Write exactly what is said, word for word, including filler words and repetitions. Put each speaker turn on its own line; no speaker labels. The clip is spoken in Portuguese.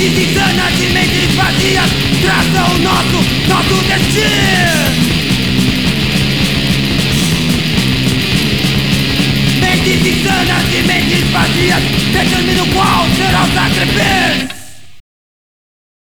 Mentes insanas e mentes vazias traçam o nosso, nosso destino. Mentes insanas e mentes vazias determinam qual será o sacrifício.